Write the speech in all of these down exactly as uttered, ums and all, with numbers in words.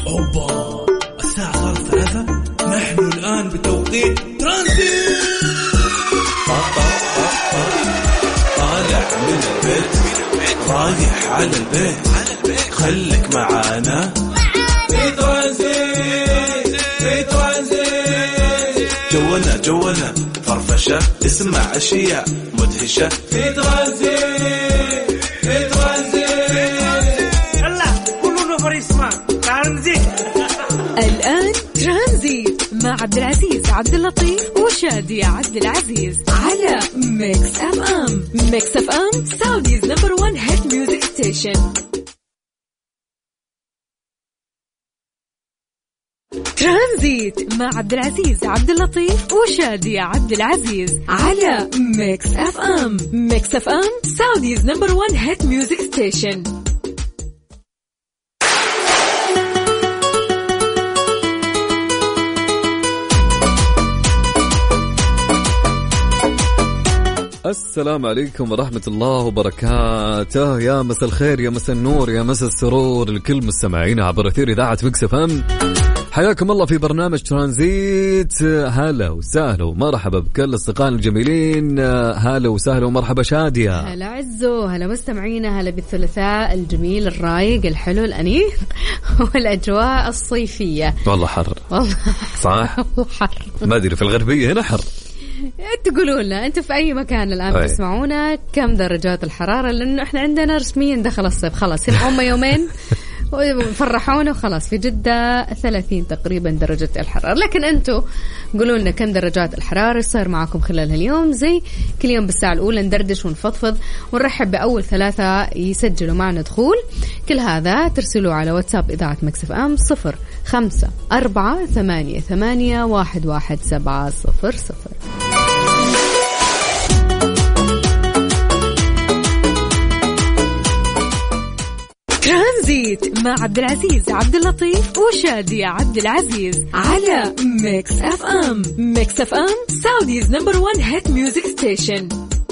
أوبا الساعة صارت ثلاثة. نحن الآن بتوقيت ترانزيت. طالع من البيت رايح على البيت خليك معانا في ترانزيت في ترانزيت. جولنا جولنا فرفشة اسمع أشياء مدهشة في ترانزيت في ترانزيت. يلا كلنا فريسمان ترانزيت. الآن ترانزيت مع عبد العزيز عبد اللطيف وشادي عبد العزيز على ميكس اف ام. ميكس اف ام سعوديز نمبر وان هيت ميوزك ستيشن. ترانزيت مع عبد العزيز عبد اللطيف وشادي عبد العزيز على ميكس اف ام. ميكس اف ام سعوديز نمبر وان هيت ميوزك ستيشن. السلام عليكم ورحمة الله وبركاته. يا مساء الخير يا مساء النور يا مساء السرور لكل مستمعين عبر أثير إذاعة ميكس اف ام. حياكم الله في برنامج ترانزيت. هلا وسهلا ومرحبا بكل أصدقائنا الجميلين. هلا وسهلا ومرحبا شادية. هلا عزو. هلا مستمعينا. هلا بالثلاثاء الجميل الرايق الحلو الأنيق والأجواء الصيفية. والله حر والله صح. والله حر. ما أدري في الغربية هنا حر. تقولوا لنا أنتوا في أي مكان الآن أي. تسمعونا كم درجات الحرارة؟ لأنه إحنا عندنا رسميا دخل الصيف خلاص. هم يومين وفرحونا وخلاص. في جدة ثلاثين تقريبا درجة الحرارة. لكن أنتوا قولوا لنا كم درجات الحرارة صار معكم خلال اليوم. زي كل يوم بالساعة الأولى ندردش ونفضفض ونرحب بأول ثلاثة يسجلوا معنا دخول. كل هذا ترسلوا على واتساب إذاعة ميكس اف ام صفر خمسة أربعة ثمانية ثمانية واحد واحد سبعة صفر صفر. ترانزيت مع عبد العزيز عبد اللطيف وشادي عبد العزيز على ميكس اف ام. ميكس اف ام سعوديز نمبر وان هيت ميوزك ستيشن.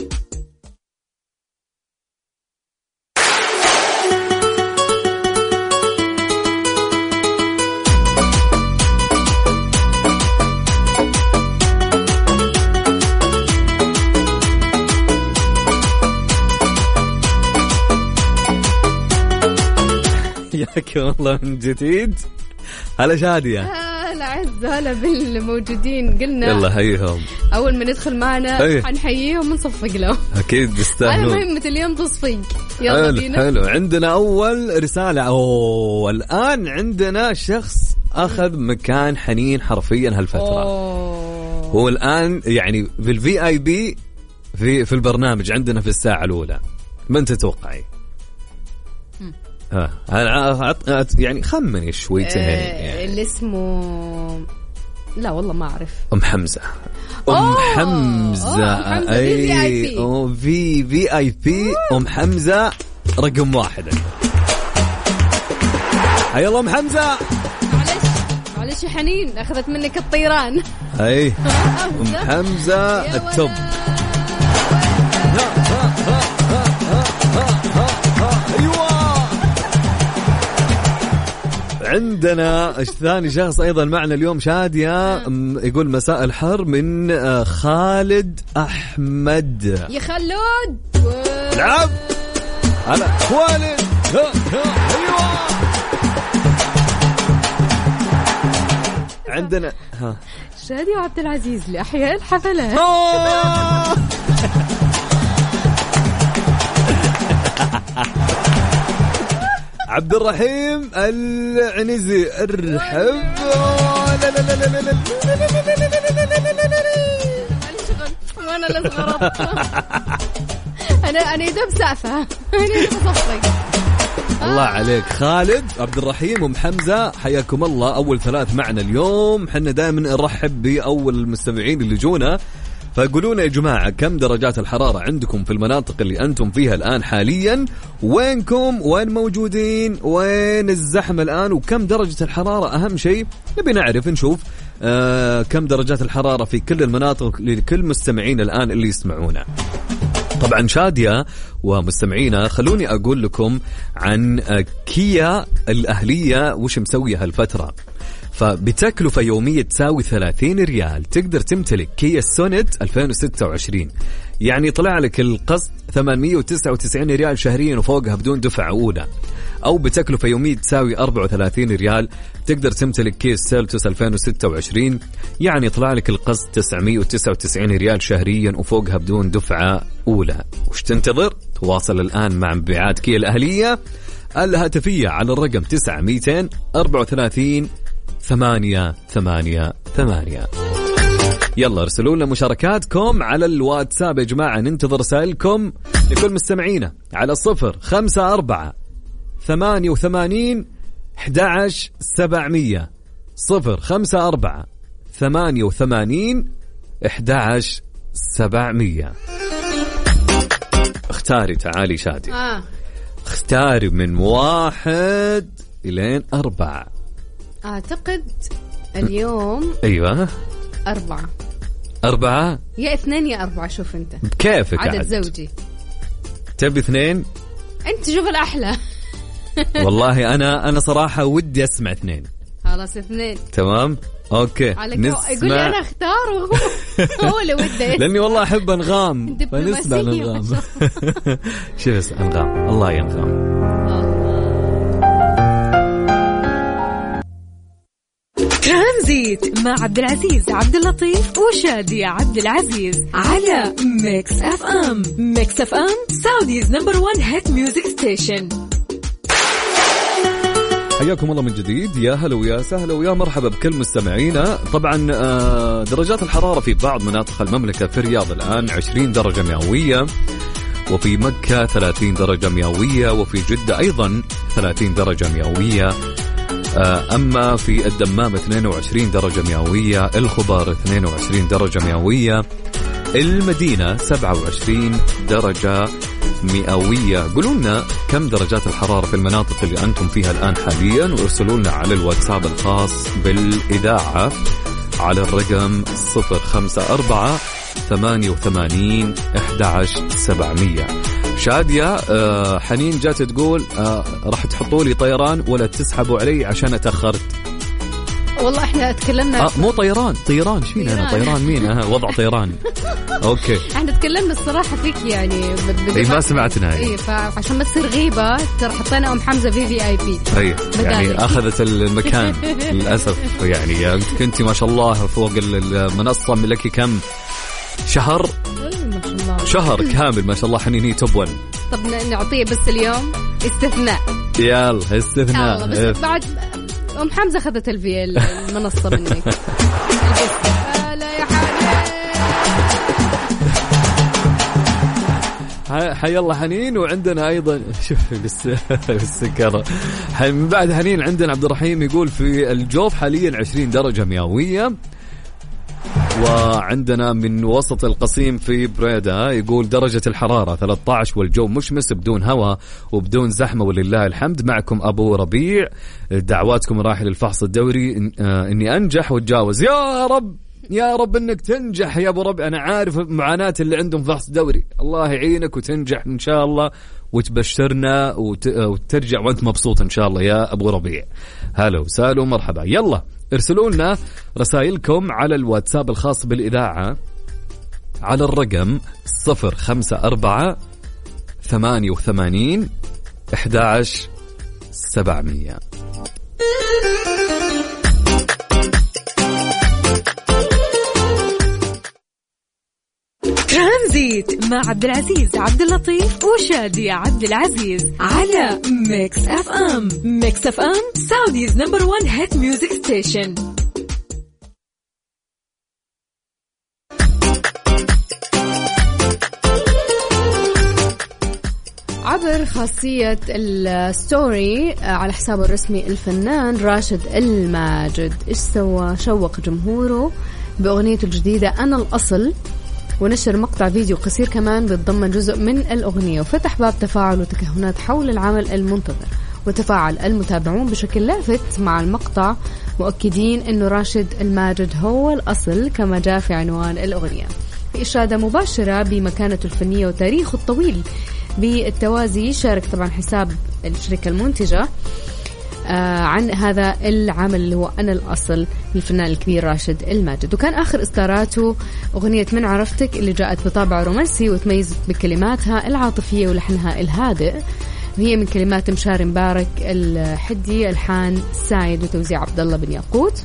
حياك الله من جديد. هلا شادية. هلا عز. هلا بالموجودين. قلنا يلا هيهم أول ما ندخل معنا أيه. حنحييهم ونصفق لهم. أكيد يستاهلون. أنا مهمة اليوم تصفيق. يلا حلو بينا. حلو. عندنا أول رسالة. أوه الآن عندنا شخص أخذ مكان حنين حرفيا هالفترة. أوه. هو الآن يعني في الفي آي بي في في البرنامج عندنا في الساعة الأولى. من تتوقعي؟ ها أنا يعني خمني شوي تهني. يعني. اللي اسمه لا والله ما أعرف. أم حمزة. أم أوه. حمزة. أوه. حمزة. أي أو في في آي بي. أم حمزة رقم واحد. هيا الله أم حمزة. معلش معلش حنين أخذت منك الطيران. أي أم حمزة التوب. عندنا ثاني شخص أيضا معنا اليوم شادية. يقول مساء الحر من خالد أحمد. يا خلود. نعم هلا خالد. أيوة. عندنا ها شادي وعبد العزيز لأحياء الحفلات. عبد الرحيم العنزي ارحب. لا لا لا لا لا لا وانا اللي صغرت. انا انا اذا بسافه انا بصفق. الله عليك خالد عبد الرحيم وام حمزة. حياكم الله أول ثلاث معنا اليوم. حنا دائما نرحب بأول المستمعين اللي جونا. فقولونا يا جماعة كم درجات الحرارة عندكم في المناطق اللي أنتم فيها الآن حاليا. وينكم وين موجودين وين الزحمة الآن وكم درجة الحرارة. أهم شيء نبي نعرف نشوف آه كم درجات الحرارة في كل المناطق لكل مستمعين الآن اللي يسمعونا. طبعا شادية ومستمعينا خلوني أقول لكم عن كيا الأهلية وش مسوية هالفترة. فبتكلفة يومية تساوي ثلاثين ريال تقدر تمتلك كيا سونيت ألفين وستة وعشرين، يعني طلع لك القسط ثمانمية وتسعة وتسعين ريال شهريا وفوقها بدون دفعة أولى. أو بتكلفة يومية تساوي أربعة وثلاثين ريال تقدر تمتلك كيا سيلتوس ألفين وستة وعشرين، يعني طلع لك القسط تسعمية وتسعة وتسعين ريال شهريا وفوقها بدون دفعة أولى. وش تنتظر؟ تواصل الآن مع مبيعات كيا الأهلية الهاتفية على الرقم تسعة ميتين أربعة وثلاثين ثمانية ثمانية ثمانية. يلا ارسلوا لنا مشاركاتكم على الواتساب يا جماعة، ننتظر رسائلكم لكل مستمعينا على صفر خمسة أربعة ثمانية وثمانين أحد عشر سبعمية. صفر خمسة أربعة ثمانية وثمانين أحد عشر سبعمية. اختاري تعالي شادي. آه. اختاري من واحد إلين أربعة. أعتقد اليوم أيوة أربعة. أربعة يا اثنين يا أربعة، شوف أنت كيفك عدد عد. زوجي تبي اثنين؟ أنت شوف الأحلى. والله أنا أنا صراحة ودي أسمع اثنين. خلاص اثنين تمام أوكي. نسمع. يقول لي أنا أختار وهو هو اللي وده لأني والله أحب أنغام فنسمع الأنغام. شوف أنغام الله ينغام. ترانزيت مع عبد العزيز عبد اللطيف وشادية عبد العزيز على ميكس اف ام. ميكس اف ام سعوديز نمبر وان هيت ميوزك ستيشن. حياكم الله من جديد، يا هلا ويا سهلا ويا مرحبا بكل مستمعينا. طبعا درجات الحرارة في بعض مناطق المملكة في الرياض الآن عشرين درجة مئوية، وفي مكة ثلاثين درجة مئوية، وفي جدة أيضا ثلاثين درجة مئوية. أما في الدمام اثنين وعشرين درجة مئوية، الخبر اثنين وعشرين درجة مئوية، المدينة سبعة وعشرين درجة مئوية. قولوا لنا كم درجات الحرارة في المناطق اللي أنتم فيها الآن حاليا، وارسلوا لنا على الواتساب الخاص بالإذاعة على الرقم صفر خمسة أربعة ثمانية وثمانين أحد عشر سبعمية. شادية آه حنين جات تقول آه راح تحطوا لي طيران ولا تسحبوا علي عشان أتأخرت. والله احنا تكلمنا آه مو طيران طيران شين أنا طيران مين أه وضع طيراني. أوكي احنا تكلمنا الصراحة فيك يعني اي ما سمعتنا اي، فعشان ما تصير غيبة ترى حطينا أم حمزة في في اي بي. اي يعني أخذت المكان للأسف. يعني كنتي ما شاء الله فوق المنصة ملكي كم شهر ما شاء الله شهر كامل ما شاء الله. حنيني توب ون. طب نعطيه بس اليوم استثناء. يلا استثناء. يلا بس بعد أم حمزة أخذت الفي المنصة منك. لا يا حنين. حي الله حنين. وعندنا أيضا شوف بس بالسكرة من بعد حنين عندنا عبد الرحيم يقول في الجوف حاليا عشرين درجة مئوية. وعندنا من وسط القصيم في بريدة يقول درجة الحرارة ثلاثة عشر والجو مشمس بدون هواء وبدون زحمة ولله الحمد. معكم أبو ربيع، دعواتكم راحل الفحص الدوري إن إني أنجح واتجاوز. يا رب يا رب إنك تنجح يا أبو ربيع. أنا عارف معاناة اللي عندهم فحص دوري، الله يعينك وتنجح إن شاء الله وتبشرنا وت... وترجع وأنت مبسوط إن شاء الله يا أبو ربيع. هلا وسهلا ومرحبا. يلا ارسلوا لنا رسائلكم على الواتساب الخاص بالإذاعة على الرقم صفر خمسة أربعة ثمانية وثمانين أحد عشر سبعمية. ترانزيت مع عبد العزيز عبد اللطيف وشادية عبد العزيز على ميكس اف ام. ميكس اف ام سعوديز نمبر وان هيت ميوزك ستيشن. عبر خاصية الستوري على حسابه الرسمي الفنان راشد الماجد إيش سوى؟ شوق جمهوره بأغنيته الجديدة أنا الأصل، ونشر مقطع فيديو قصير كمان بيتضمن جزء من الأغنية، وفتح باب تفاعل وتكهنات حول العمل المنتظر. وتفاعل المتابعون بشكل لافت مع المقطع مؤكدين أنه راشد الماجد هو الأصل كما جاء في عنوان الأغنية. في إشادة مباشرة بمكانته الفنية وتاريخه الطويل بالتوازي. شارك طبعا حساب الشركة المنتجة آه عن هذا العمل اللي هو أنا الأصل للفنان الكبير راشد الماجد. وكان آخر إصداراته أغنية من عرفتك اللي جاءت بطابع رومانسي وتميز بكلماتها العاطفية ولحنها الهادئ. هي من كلمات مشاري مبارك الحدي، ألحان سايد وتوزيع عبد الله بن ياقوت.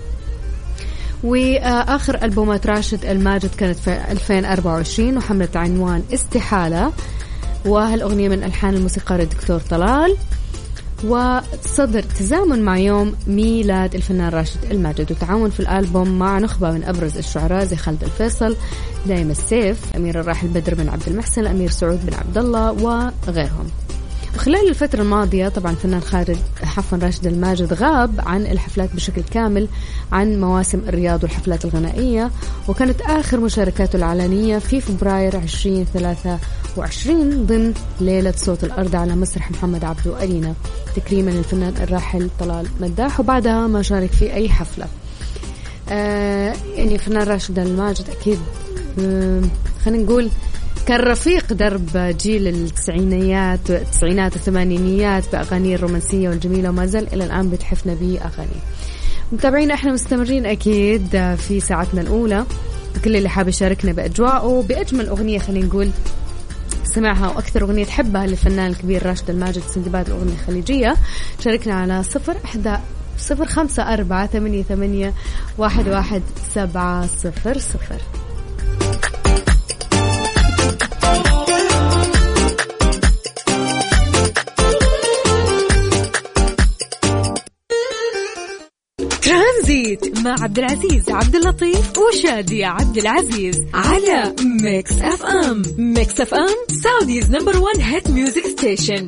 وآخر ألبومات راشد الماجد كانت في ألفين وأربعة وعشرين وحملت عنوان استحالة، وهالأغنية من ألحان الموسيقار الدكتور طلال، وصدر تزامن مع يوم ميلاد الفنان راشد الماجد. وتعاون في الألبوم مع نخبة من أبرز الشعراء زي خالد الفيصل، دايم السيف، أمير الراحل بدر بن عبد المحسن، الأمير سعود بن عبد الله وغيرهم. وخلال الفترة الماضية طبعا فنان خالد حفن راشد الماجد غاب عن الحفلات بشكل كامل عن مواسم الرياض والحفلات الغنائية، وكانت آخر مشاركاته العلنية في فبراير عشرين وثلاثة وعشرين ضمن ليلة صوت الأرض على مسرح محمد عبدو أرينا تكريما للفنان الراحل طلال مداح، وبعدها ما شارك في أي حفلة. آه يعني فنان راشد الماجد أكيد آه خلينا نقول كان رفيق درب جيل التسعينيات والتسعينات والثمانينيات بأغاني الرومانسية والجميلة، وما زال إلى الآن بتحفنا بأغاني. متابعين احنا مستمرين أكيد في ساعتنا الأولى، كل اللي حاب يشاركنا بأجواءه بأجمل أغنية خلينا نقول سمعها وأكثر أغنية تحبها للفنان الكبير راشد الماجد سندباد الأغنية الخليجية، شاركنا على صفر أحد صفر خمسة أربعة ثمانية ثمانية واحد واحد سبعة صفر صفر. ترانزيت مع عبد العزيز عبد اللطيف وشادية عبد العزيز على ميكس اف ام. ميكس اف ام سعوديز نمبر وان هيت ميوزك ستيشن.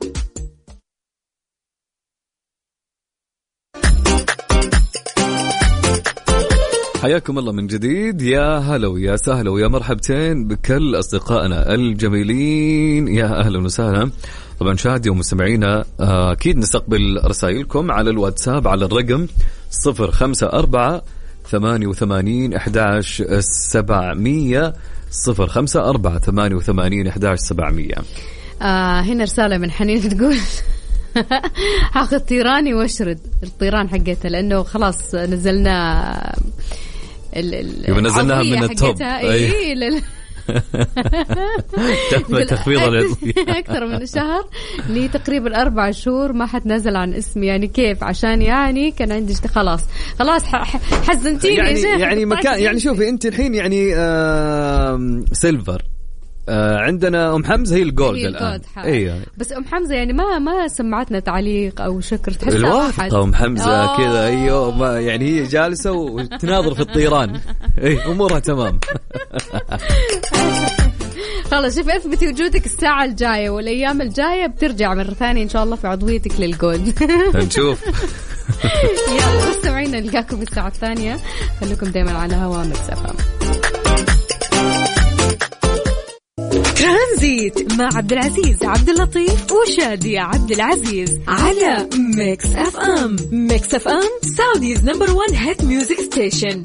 حياكم الله من جديد، يا هلا ويا سهلا ويا مرحبتين بكل أصدقائنا الجميلين، يا أهلا وسهلا. طبعا شادي ومستمعينا أكيد نستقبل رسائلكم على الواتساب على الرقم صفر خمسة أربعة ثمانية وثمانين أحداش سبعمية صفر خمسة أربعة ثمانية وثمانين أحداش سبعمية. آه هنا رسالة من حنين تقول هاخذ طيراني واشرد الطيران حقتها لأنه خلاص نزلنا ال نزلناها من التوب اي تم تخفيض العضوية أكثر من شهر لي تقريبا أربع شهور ما حتنزل عن اسمي، يعني كيف عشان يعني كان عندي خلاص خلاص حزنتيني يعني يعني مكان يعني شوفي أنت الحين يعني آه سيلفر آه عندنا أم حمزة هي الجولد الآن. أيوة. بس أم حمزة يعني ما ما سمعتنا تعليق أو شكر، تحسها الواثقة أم حمزة كذا أيوة ما يعني هي جالسة وتناظر في الطيران أي أمورها تمام. خلاص شوفي اثبتي وجودك الساعة الجاية والأيام الجاية بترجع مرة ثانية إن شاء الله في عضويتك للجولد. نشوف. يلا مستمعينا نلقاكم الساعة الثانية، خليكم دايما على هوا ميكس اف ام. ترانزيت مع عبد العزيز عبد اللطيف وشادية عبد العزيز على ميكس اف ام. ميكس اف ام سعوديز نمبر وان هيت ميوزك ستيشن.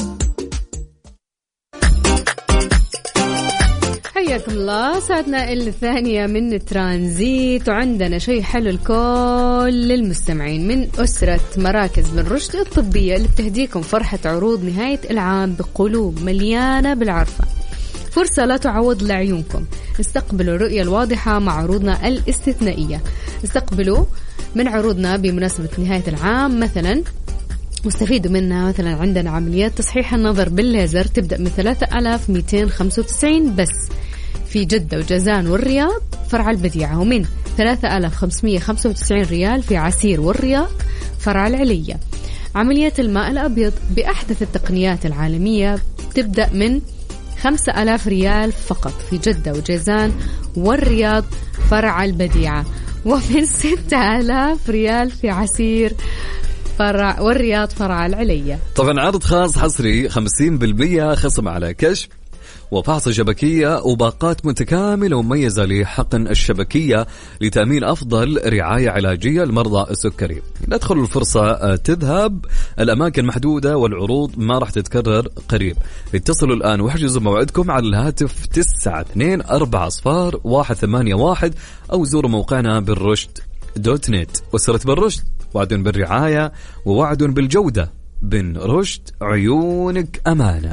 حياكم الله، ساعتنا الثانية من ترانزيت، وعندنا شيء حلو لكل المستمعين من أسرة مراكز بن رشد الطبية اللي بتهديكم فرحة عروض نهاية العام بقلوب مليانة بالعرفة. فرصة لا تعوض لعيونكم، استقبلوا الرؤية الواضحة مع عروضنا الاستثنائية. استقبلوا من عروضنا بمناسبة نهاية العام مثلا مستفيدوا منها، مثلا عندنا عمليات تصحيح النظر بالليزر تبدأ من ثلاثة آلاف ومئتين وخمسة وتسعين بس في جدة وجازان والرياض فرع البديعة، ومن ثلاثة آلاف وخمسمئة وخمسة وتسعين ريال في عسير والرياض فرع العلية. عمليات الماء الأبيض بأحدث التقنيات العالمية تبدأ من خمسة آلاف ريال فقط في جدة وجازان والرياض فرع البديعة، ومن ستة آلاف ريال في عسير فرع والرياض فرع العلية. طبعا عرض خاص حصري خمسين بالمئة خصم على كشف وفحص شبكية وباقات متكاملة ومميزة لحقن الشبكية لتأمين أفضل رعاية علاجية لمرضى السكري. لا تدخلوا الفرصة تذهب، الأماكن محدودة والعروض ما راح تتكرر قريب. اتصلوا الآن واحجزوا موعدكم على الهاتف تسعة اثنين أربعة صفار واحد ثمانية واحد أو زوروا موقعنا بالرشد دوت نت. وصلت بالرشد، وعد بالرعاية ووعد بالجودة. بن رشد، عيونك أمانة.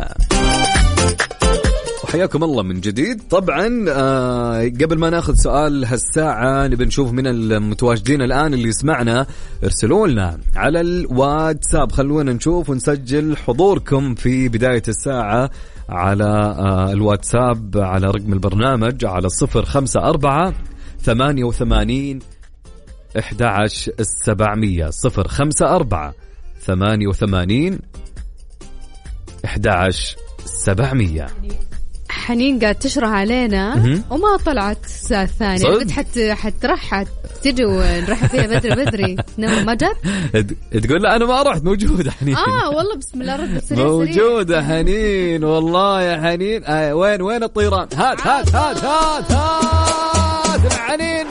وحياكم الله من جديد. طبعا آه قبل ما ناخذ سؤال هالساعة نبي نشوف من المتواجدين الآن اللي يسمعنا، ارسلوا لنا على الواتساب، خلونا نشوف ونسجل حضوركم في بداية الساعة على آه الواتساب على رقم البرنامج على صفر خمسة أربعة ثمانية وثمانين أحد عشر سبعمية. صفر خمسة أربعة ثمانية وثمانين أحد عشر سبعمية. حنين قاعد تشرح علينا وما طلعت الساعة الثانية، قلت حت حترح تجي ونرحب فيها بدري بدري. نو ما جت، تقول لا أنا ما رحت، موجودة حنين. آه والله بسم الله الرحمن الرحيم، موجودة حنين والله يا حنين. آه وين وين الطيران؟ هات هات هات هات هات حنين.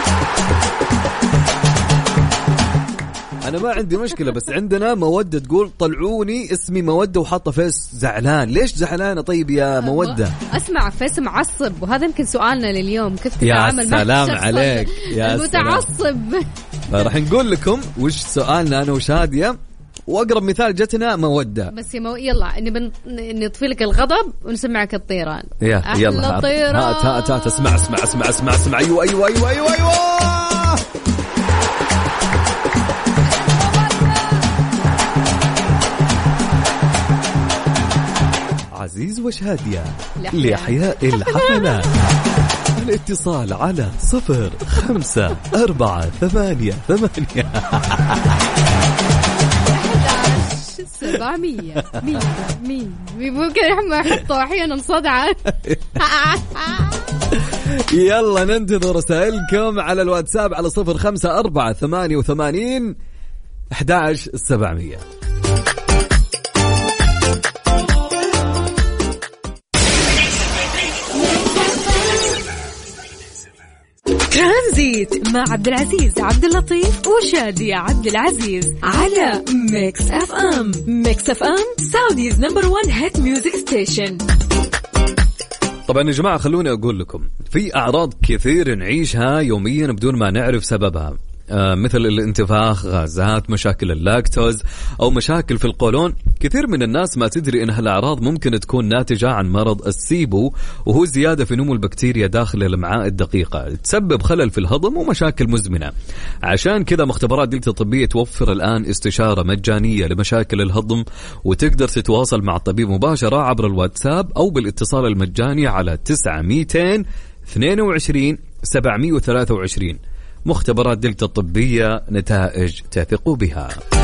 أنا ما عندي مشكلة، بس عندنا مودة تقول طلعوني اسمي مودة وحاطة فيس زعلان. ليش زعلانة طيب يا مودة؟ أسمع فيس معصب، وهذا يمكن سؤالنا لليوم، كيف تتعامل مع الشخص عليك يا المتعصب؟ راح نقول لكم وش سؤالنا أنا وشادية، وأقرب مثال جتنا مودة. بس يا مو... يلا نبي نطفي لك الغضب ونسمعك الطيران. يا يلا طيران. هات هات هات اسمع اسمع اسمع اسمع اسمع. أيوة أيوة أيوة أيوة أيوة. عزيز وشادية لإحياء الحفلات. الاتصال على صفر خمسة أربعة ثمانية ثمانية سبعمية. مين مين ممكن هم يحطوا أحيانا صدعة. يلا ننتظر رسائلكم على الواتساب على صفر خمسة أربعة ثمانية وثمانين أحد عشر سبعمية. ترانزيت مع عبد العزيز عبد اللطيف وشادية عبد العزيز على ميكس اف ام. ميكس اف ام سعوديز نمبر وان هيت ميوزك ستيشن. طبعا يا جماعة خلوني أقول لكم في أعراض كثير نعيشها يوميا بدون ما نعرف سببها، آه مثل الانتفاخ، غازات، مشاكل اللاكتوز أو مشاكل في القولون. كثير من الناس ما تدري أن هالأعراض ممكن تكون ناتجة عن مرض السيبو، وهو زيادة في نمو البكتيريا داخل الأمعاء الدقيقة، تسبب خلل في الهضم ومشاكل مزمنة. عشان كذا مختبرات دلتا الطبية توفر الآن استشارة مجانية لمشاكل الهضم، وتقدر تتواصل مع الطبيب مباشرة عبر الواتساب أو بالاتصال المجاني على تسعة مئتين اثنين وعشرين سبعمية وثلاثة وعشرين. مختبرات دلتا الطبية، نتائج تثق بها.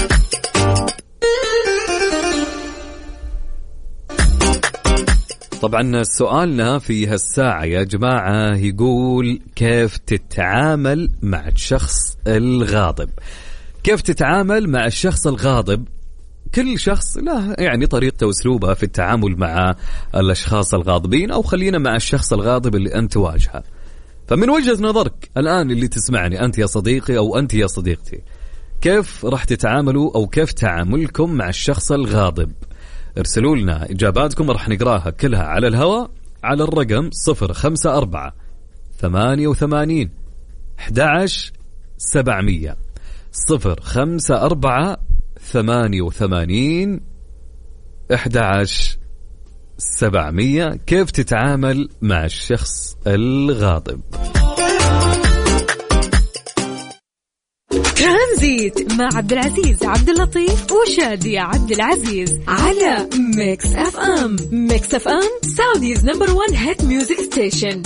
طبعا سؤالنا في هالساعة يا جماعة يقول كيف تتعامل مع الشخص الغاضب؟ كيف تتعامل مع الشخص الغاضب؟ كل شخص له يعني طريقته واسلوبه في التعامل مع الأشخاص الغاضبين، أو خلينا مع الشخص الغاضب اللي أنت واجهه. فمن وجهة نظرك الآن اللي تسمعني أنت يا صديقي أو أنت يا صديقتي، كيف راح تتعاملوا أو كيف تعاملكم مع الشخص الغاضب؟ ارسلوا لنا إجاباتكم راح نقراها كلها على الهواء على الرقم صفر خمسة أربعة ثمانية وثمانين أحد عشر سبعمية. صفر خمسة أربعة ثمانية وثمانين أحد عشر سبعمية. كيف تتعامل مع الشخص الغاضب؟ ترانزيت مع عبد العزيز عبد اللطيف وشادية عبد العزيز على ميكس اف ام. ميكس اف ام سعوديز نمبر وان هيت ميوزك ستيشن.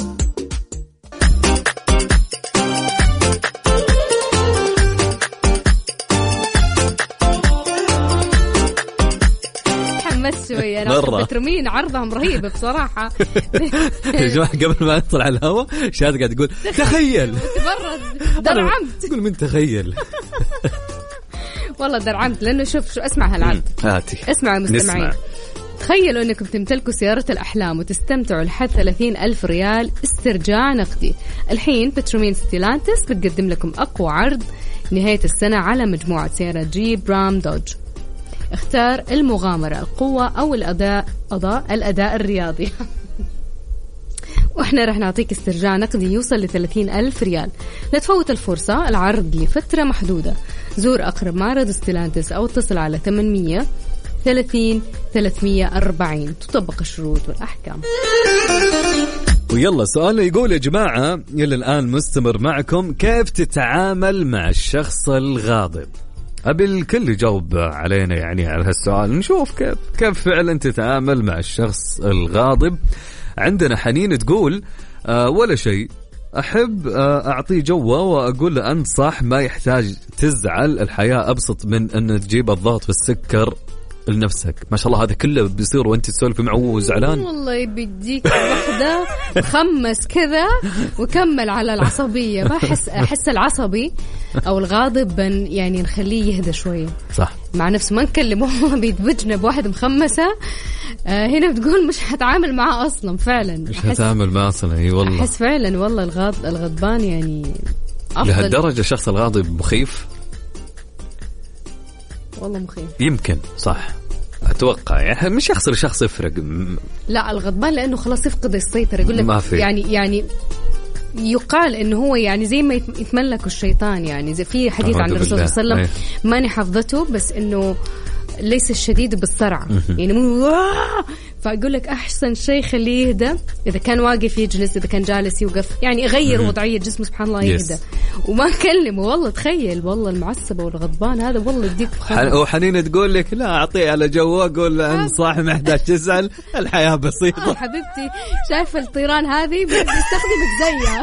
شوية أنا بترمين عرضهم رهيبة بصراحة. يا جماعة قبل ما نطلع على الهواء شاد قاعد تقول تخيل تبرد درعمت. تقول من تخيل والله درعمت لأنه شوف شو أسمع هالعرض. هاتي اسمع المستمعين. تخيلوا أنكم تمتلكوا سيارة الأحلام وتستمتعوا لحد ثلاثين ألف ريال استرجاع نقدي. الحين بترومين ستيلانتس بتقدم لكم أقوى عرض نهاية السنة على مجموعة سيارات جيب رام دوج. اختار المغامرة، القوة أو الأداء أضاء الأداء الرياضي. وإحنا رح نعطيك استرجاع نقدي يوصل لثلاثين ألف ريال. لا تفوت الفرصة، العرض لفترة محدودة. زور أقرب معرض ستيلانتس أو اتصل على ثمانمية ثلاثين ثلاثمية أربعين. تطبق الشروط والأحكام. ويلا سؤال يقول يا جماعة إلى الآن مستمر معكم، كيف تتعامل مع الشخص الغاضب؟ أبي الكل يجاوب علينا يعني على هالسؤال، نشوف كيف كيف فعلا تتعامل مع الشخص الغاضب. عندنا حنين تقول آه ولا شيء، أحب آه أعطيه جوه وأقول له أنت صح، ما يحتاج تزعل، الحياة أبسط من أن تجيب الضغط والسكر لنفسك. ما شاء الله هذا كله بيصير وانت تسولف معه وزعلان. والله بيديك واحدة خمس كذا وكمل على العصبية. ما أحس أحس العصبي أو الغاضب يعني نخليه يهدى شوية صح مع نفسه، ما نكلمه بيتبجنا بواحد مخمسة. آه هنا بتقول مش هتعامل معه أصلا، فعلا مش هتعامل معه أصلا. أي والله أحس فعلا والله الغاض الغضبان يعني أفضل. لهالدرجة الشخص الغاضب مخيف والله مخيف يمكن صح أتوقع، يعني مش شخص لشخص يفرق. لا الغضبان لأنه خلاص يفقد السيطرة. يقول لك يعني يعني يقال إنه هو يعني زي ما يتملك الشيطان، يعني زي في حديث عن الرسول صلى الله عليه وسلم ماني حفظته بس إنه ليس الشديد بالسرعة يعني مو. فأقول لك أحسن شيء خليه يهدى، إذا كان واقف يجلس، إذا كان جالس يوقف، يعني يغير وضعية جسمه سبحان الله يهدى وما كلمه. والله تخيل والله المعصب والغضبان هذا والله يديك. وحنين تقول لك لا أعطيه على جوه، أقول له أنت صاحي ما يحتاج تزعل، الحياة بسيطة. آه حبيبتي شايفة الطيران هذه بيستخدمك زيها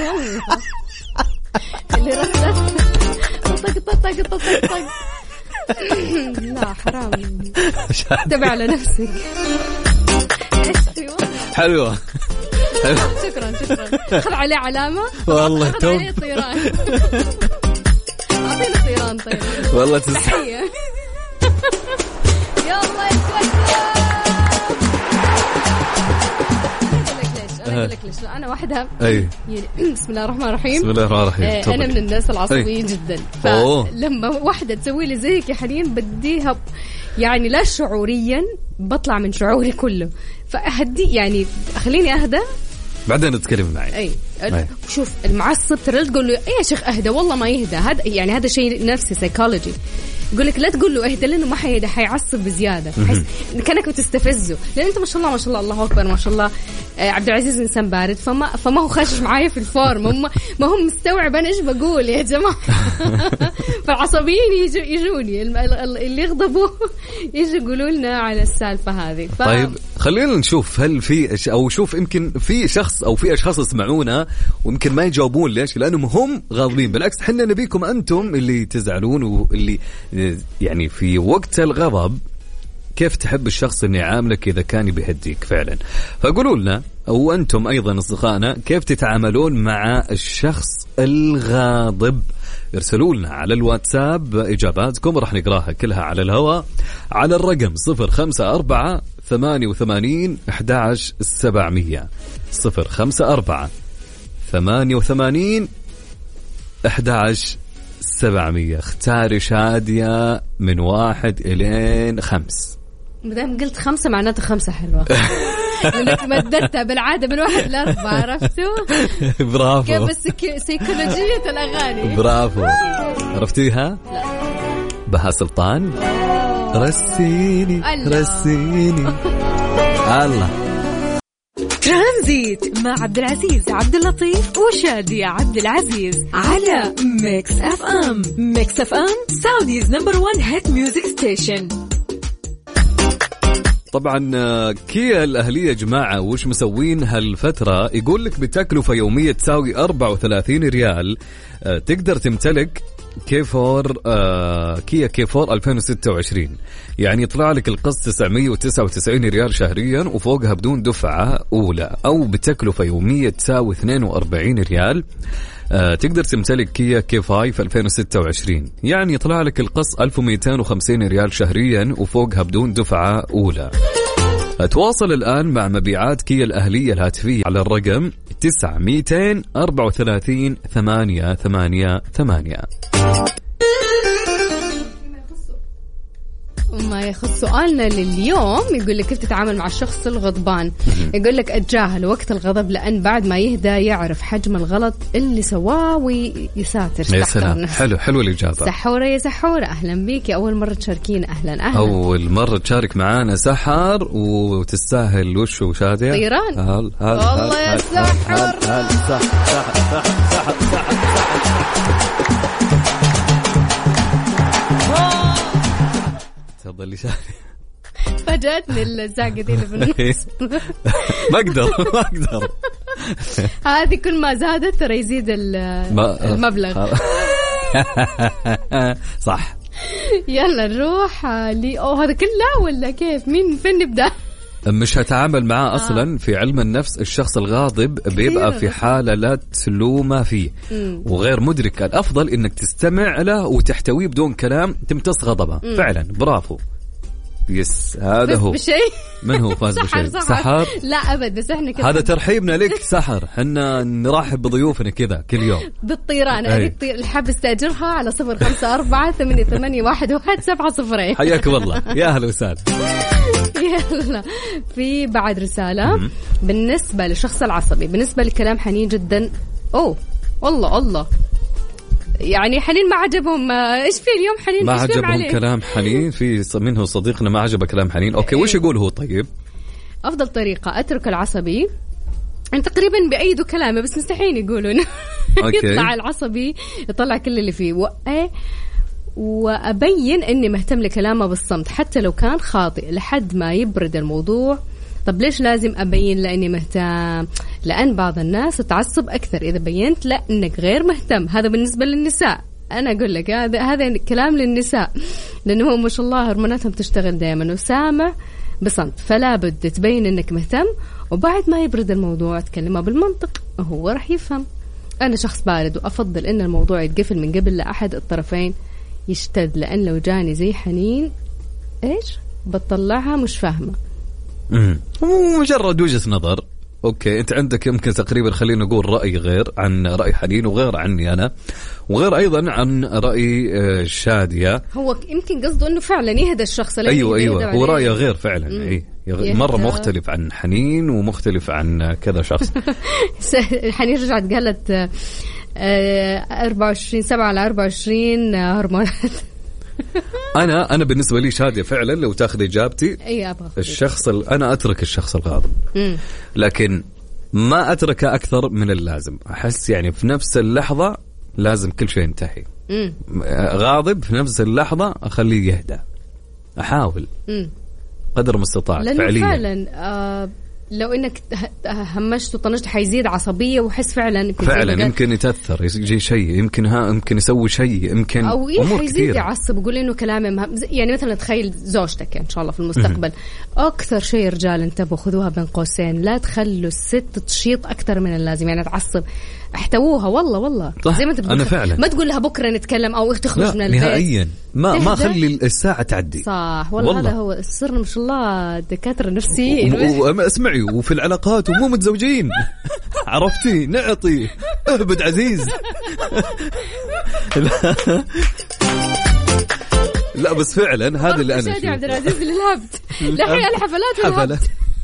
اللي رسلت طق طق طق طق طق. لا حرام تبع على نفسك. حلوة شكرا شكرا. خذ عليه علامة والله توب. أعطينا طيران أعطينا طيران. طيب والله تحية. يلا يتوكل. أنا أقول لك ليش أنا واحدة. أي بسم الله الرحمن الرحيم. بسم الله الرحمن الرحيم. آه أنا من الناس العصبيين جدا، فلما واحدة تسوي لي زيك يا حنين بديها يعني لا شعوريا بطلع من شعوري كله، فأهدي يعني خليني أهدى بعدين نتكلم معي. أي. أي شوف المعصب ترى تقول له أي شيخ أهدى، والله ما يهدى. هذا يعني هذا شيء نفسي سيكولوجي. يقول لك لا تقول له اهدى لانه ما حيهدى، حيعصب بزياده، حس كانك بتستفزه، لان انت ما شاء الله ما شاء الله الله اكبر ما شاء الله. آه عبد العزيز انسان بارد، فما فما هو خاشش معايا في الفورم، هم ما هم مستوعب انا ايش بقول يا جماعه. فالعصبيين يجوا يجوني اللي يغضبوا يجوا يقولوا لنا على السالفه هذه. ف... طيب خلينا نشوف هل في او شوف يمكن في شخص او في اشخاص يسمعونا ويمكن ما يجاوبون. ليش؟ لانهم هم غاضبين. بالعكس احنا نبيكم انتم اللي تزعلون واللي يعني في وقت الغضب كيف تحب الشخص اللي يعاملك إذا كان بيهديك فعلا. فقولوا لنا أو أنتم أيضا أصدقائنا كيف تتعاملون مع الشخص الغاضب. ارسلوا لنا على الواتساب إجاباتكم راح نقراها كلها على الهواء على الرقم صفر خمسة أربعة ثمانية وثمانين أحد عشر سبعمية صفر خمسة أربعة ثمانية وثمانين أحد عشر سبعمية. اختاري شادية من واحد إلين خمس. مدام قلت خمسة معناته خمسة حلوة. لأنك مددتها بالعادة من واحد لأربعة. عرفتوا؟ برافو. كيف بس سيكولوجية الأغاني. برافو. عرفتيها؟ لا. بها سلطان. رسيني رسيني. الله. ترانزيت مع عبد العزيز عبد اللطيف وشادية عبد العزيز على ميكس اف ام. ميكس اف ام سعوديز نمبر وان هيت ميوزك ستيشن. طبعا كيا الأهلية جماعة وش مسوين هالفترة؟ يقول لك بتكلفة يومية تساوي أربعة وثلاثين ريال تقدر تمتلك كي فور آه كيا كي فور ألفين وستة وعشرين. يعني يطلع لك القسط تسعمية وتسعة وتسعين ريال شهريا وفوقها بدون دفعة أولى، أو بتكلفة يومية تساوي اثنين وأربعين ريال آه تقدر تمتلك كيا كي فايف ألفين وستة وعشرين. يعني يطلع لك القسط ألف ومئتين وخمسين ريال شهريا وفوقها بدون دفعة أولى. تواصل الآن مع مبيعات كيا الأهلية الهاتفية على الرقم تسعة ميتين أربعة وثلاثين ثمانية ثمانية ثمانية. ما يخص سؤالنا لليوم يقول لك كيف تتعامل مع الشخص الغضبان. يقول لك أتجاهل وقت الغضب لأن بعد ما يهدى يعرف حجم الغلط اللي سواه ويساتر. يا سلام، حلو حلو الإجابة. سحورة يا سحورة، أهلا بيك، أول مرة تشاركين. أهلا أهلا. أول مرة تشارك معانا سحر وتستاهل وش وشادية طيران. هل هل والله يا سحر. هل هل سحر سحر سحر سحر تفضلي شادية. فاجأتني الزاقة دي اللي في النص. ما أقدر ما أقدر. هذه كل ما زادت ترى يزيد المبلغ. صح. يلا نروح لي. أوه هذا كله ولا كيف؟ مين فين نبدأ؟ مش هتعامل معاه أصلا. في علم النفس الشخص الغاضب بيبقى في حالة لا تلومه فيه وغير مدرك. الأفضل إنك تستمع له وتحتويه بدون كلام تمتص غضبه. فعلا برافو. يس هذا هو. بشيء. من هو فاز بشيء؟ سحر. سحر لا أبد، بس إحنا كذا. هذا ترحيبنا لك سحر. حنا نرحب بضيوفنا كذا كل يوم بالطيران. أريد الحب استأجرها على صفر خمسة أربعة ثمانية ثمانية واحد واحد سبعة صفرين. حياكم الله، يا أهلا وسهلا. يلا في بعد رسالة. بالنسبة للشخص العصبي، بالنسبة لكلام حنين جدا. أوه والله الله، يعني حنين ما عجبهم. ايش في اليوم حنين؟ ما عجبهم كلام حنين. في منه صديقنا ما عجبه كلام حنين. اوكي وش يقول هو؟ طيب افضل طريقة اترك العصبي. انت تقريبا بايدوا كلامه بس مستحيل يقولون. يطلع العصبي يطلع كل اللي فيه و... وابين اني مهتم لكلامه بالصمت حتى لو كان خاطئ لحد ما يبرد الموضوع. طب ليش لازم أبين لأني مهتم؟ لأن بعض الناس تتعصب أكثر إذا بينت لا إنك غير مهتم. هذا بالنسبة للنساء. أنا أقول لك هذا هذا كلام للنساء لأنهم ما شاء الله هرموناتهم تشتغل دائما وسامع بصمت. فلا بد تبين إنك مهتم وبعد ما يبرد الموضوع تكلمه بالمنطق هو راح يفهم. أنا شخص بارد وأفضل إن الموضوع يتقفل من قبل لأحد الطرفين يشتد. لأن لو جاني زي حنين إيش بتطلعها مش فاهمة. امم مجرد وجهة نظر. اوكي انت عندك يمكن تقريبا خلينا نقول رأي غير عن رأي حنين وغير عني انا وغير ايضا عن رأي شادية. هو يمكن قصده انه فعلا يهدى الشخص. ايوه ايوه هو رأيه غير فعلا. اي مرة مختلف عن حنين ومختلف عن كذا شخص. حنين رجعت قالت أربعة وعشرين سبعة على أربعة وعشرين هرمونات. أنا أنا بالنسبة لي شادية فعلا لو تأخذ إجابتي الشخص أنا أترك الشخص الغاضب لكن ما أتركه أكثر من اللازم. أحس يعني في نفس اللحظة لازم كل شيء ينتهي. غاضب في نفس اللحظة أخليه يهدى. أحاول قدر المستطاع فعليا. فعلا آه لو انك همشت وطنشت حيزيد عصبيه وحس فعلا فعلا يمكن يتاثر يجي شيء يمكن ها يمكن يسوي شيء يمكن او يزيد يعصب يقول انه كلامه مهم. يعني مثلا تخيل زوجتك ان شاء الله في المستقبل اكثر شيء رجال انتبهوا خذوها بين قوسين لا تخلوا الست تشيط اكثر من اللازم يعني تعصب احتووها والله والله زي ما انت بتقول فعلا. ما تقول لها بكره نتكلم او تخرج من البيت نهائيا ما ما خلي الساعه تعدي. صح والله, والله. هذا هو السر ما شاء الله دكاتره نفسيين. اسمعي وفي العلاقات ومو متزوجين عرفتي نعطي اهبد عزيز. لا بس فعلا هذا اللي انا شادي عبد العزيز اللي لعبت لحين الحفلات حفلات.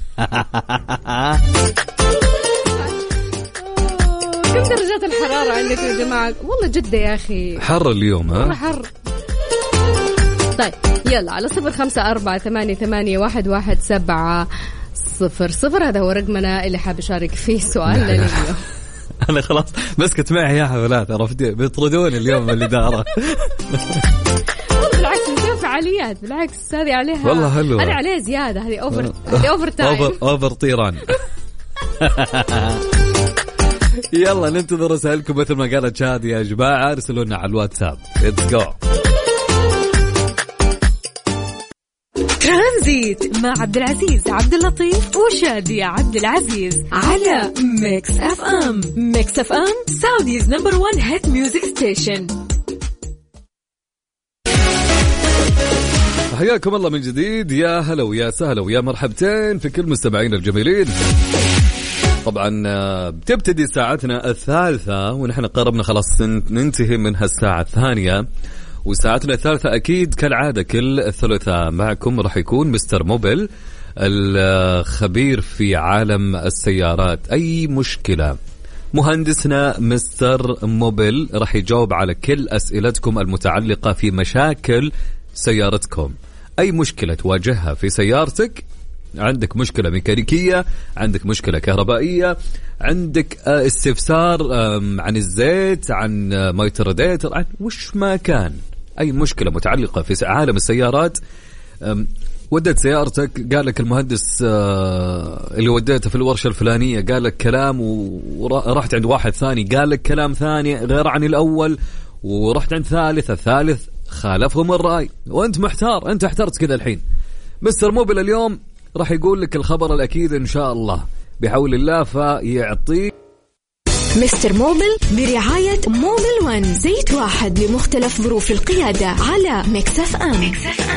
كم درجات الحرارة عندك يا جماعة؟ والله جدة يا أخي حر اليوم. ها والله حر. طيب يلا على صفر خمسة أربعة ثمانية ثمانية واحد واحد سبعة صفر صفر هذا هو رقمنا اللي حاب أشارك فيه سؤالنا اليوم. أنا خلاص مسكت معي يا حفلات عرفتي بيطردوني اليوم من الإدارة. بالعكس نسوي فعاليات بالعكس هذه عليها والله حلوة. أنا عليها زيادة هذه أوفر هذه أوفر تايم أوفر أوفر طيران. يلا ننتظر رسائلكم مثل ما قالت شادي يا جماعة ارسلوا لنا على الواتساب. Let's go. ترانزيت مع عبد العزيز عبد اللطيف وشادي عبد العزيز على ميكس اف ام. ميكس اف ام سعوديز نمبر وان هيت ميوزك ستيشن. حياكم الله من جديد، يا هلا ويا سهلا ويا مرحبتين في كل مستمعين الجميلين. طبعا بتبتدي ساعتنا الثالثة ونحن قربنا خلاص ننتهي من هالساعة الثانية، وساعتنا الثالثة أكيد كالعادة كل الثلاثاء معكم راح يكون مستر موبل الخبير في عالم السيارات. أي مشكلة مهندسنا مستر موبل راح يجاوب على كل أسئلتكم المتعلقة في مشاكل سيارتكم. أي مشكلة تواجهها في سيارتك، عندك مشكلة ميكانيكية، عندك مشكلة كهربائية، عندك استفسار عن الزيت، عن مايتر راديتر، عن وش ما كان، أي مشكلة متعلقة في عالم السيارات. ودت سيارتك قال لك المهندس اللي وديته في الورشة الفلانية قال لك كلام، ورحت عند واحد ثاني قال لك كلام ثاني غير عن الأول، ورحت عند ثالث الثالث خالفهم الرأي، وأنت محتار، أنت احترت كذا. الحين مستر موبل اليوم راح يقول لك الخبر الأكيد إن شاء الله بحول الله، فيعطيك مستر موبل برعاية موبل ون، زيت واحد لمختلف ظروف القيادة على ميكس اف ام.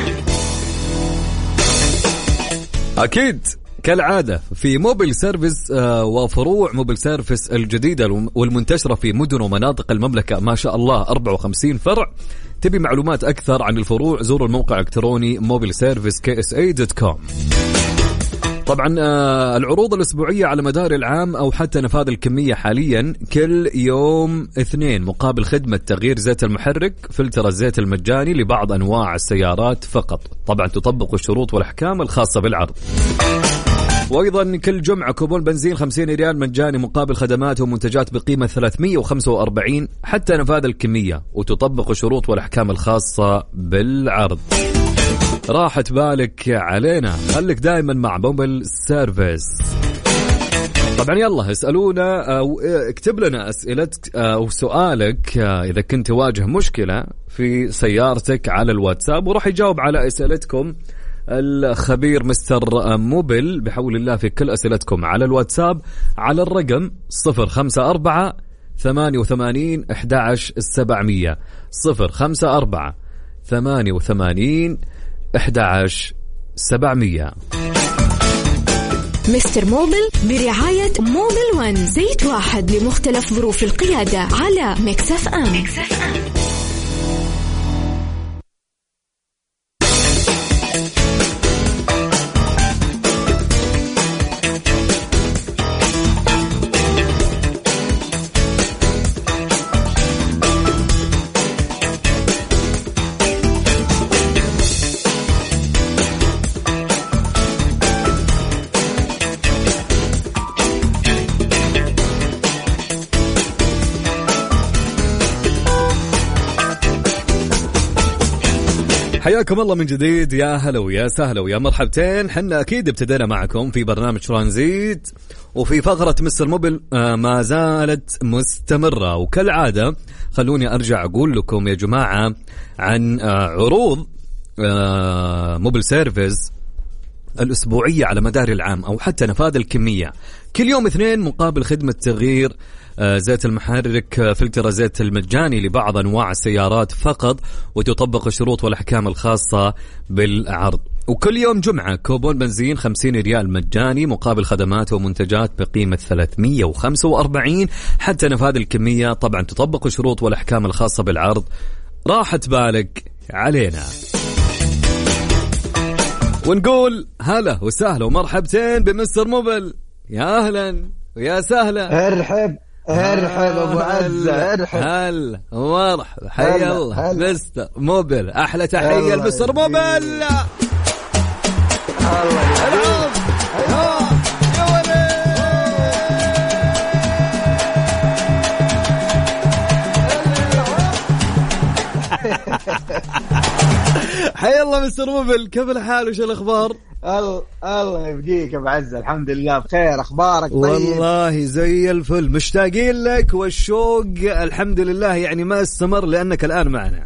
أكيد كالعادة في موبل سيرفيس وفروع موبل سيرفيس الجديدة والمنتشرة في مدن ومناطق المملكة، ما شاء الله أربعة وخمسين فرع. تبي معلومات أكثر عن الفروع زوروا الموقع الإلكتروني موبل سيرفيس كي اس اي دوت كوم. طبعا العروض الأسبوعية على مدار العام أو حتى نفاذ الكمية حاليا كل يوم اثنين مقابل خدمة تغيير زيت المحرك فلتر الزيت المجاني لبعض أنواع السيارات فقط. طبعا تطبق الشروط والأحكام الخاصة بالعرض. وأيضا كل جمعة كوبون بنزين خمسين ريال مجاني مقابل خدمات ومنتجات بقيمة ثلاثمية وخمسة وأربعين حتى نفاذ الكمية، وتطبق الشروط والأحكام الخاصة بالعرض. راحة بالك علينا، خليك دائما مع موبل سيرفيس. طبعا يلا اسألونا أو اكتب لنا أسئلتك أو سؤالك إذا كنت تواجه مشكلة في سيارتك على الواتساب، وراح يجاوب على أسئلتكم الخبير مستر موبل بحول الله في كل أسئلتكم على الواتساب على الرقم صفر خمسة أربعة ثمانية وثمانين أحد عشر سبعمية صفر خمسة أربعة ثمانية وثمانين أحد عشر سبعمية. مستر موبل برعاية موبل ون، زيت واحد لمختلف ظروف القيادة على ميكس اف ام. حياكم الله من جديد، يا هلا ويا سهلا ويا مرحبتين. حنا أكيد ابتدينا معكم في برنامج ترانزيت، وفي فقرة مستر موبل ما زالت مستمرة. وكالعادة خلوني أرجع أقول لكم يا جماعة عن عروض موبل سيرفيس الأسبوعية على مدار العام أو حتى نفاذ الكمية. كل يوم اثنين مقابل خدمة تغيير زيت المحرك فلتر الزيت المجاني لبعض أنواع السيارات فقط، وتطبق الشروط والأحكام الخاصة بالعرض. وكل يوم جمعة كوبون بنزين خمسين ريال مجاني مقابل خدمات ومنتجات بقيمة ثلاثمية وخمسة وأربعين حتى نفاذ الكمية. طبعا تطبق الشروط والأحكام الخاصة بالعرض. راحة بالك علينا. ونقول هلا وسهلا ومرحبتين بمستر موبل. يا أهلا ويا سهلا. ارحب ارحب ابو عزة، ارحب. هلا مرحبا، حيا الله مستر موبل. احلى تحيه لمستر موبل. الله العظيم. يا ولد حيا الله مستر موبل، كيف الحال وش الاخبار؟ الله الله يبقيك يا ابو عزة، الحمد لله بخير. اخبارك طيب؟ والله زي الفل، مشتاقين لك، والشوق الحمد لله يعني ما استمر لانك الان معنا.